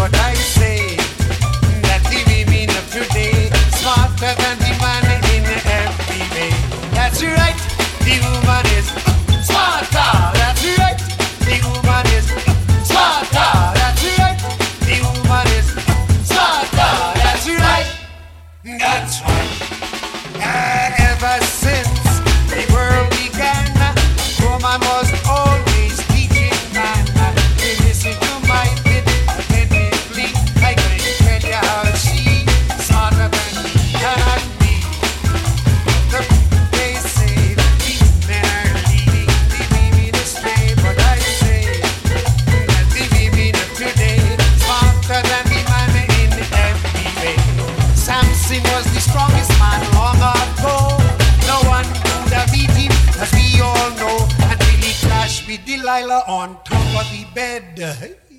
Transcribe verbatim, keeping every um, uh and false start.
but I say that the women of today smarter than the man in every way. That's right, the woman is smarter. That's right, the woman is smarter. That's right, the woman is smarter. That's right, that's right. Uh, ever since the world began, woman was always teaching man. To listen to my bit attentively, I can tell you how she smarter than me cannot be. The, they say that the men are leading the women astray, but I say that the women of today smarter than the man in every way. Samson was the strongest man long ago. No one could have beat him, as we all know, until he clashed with Delilah on top of the bed.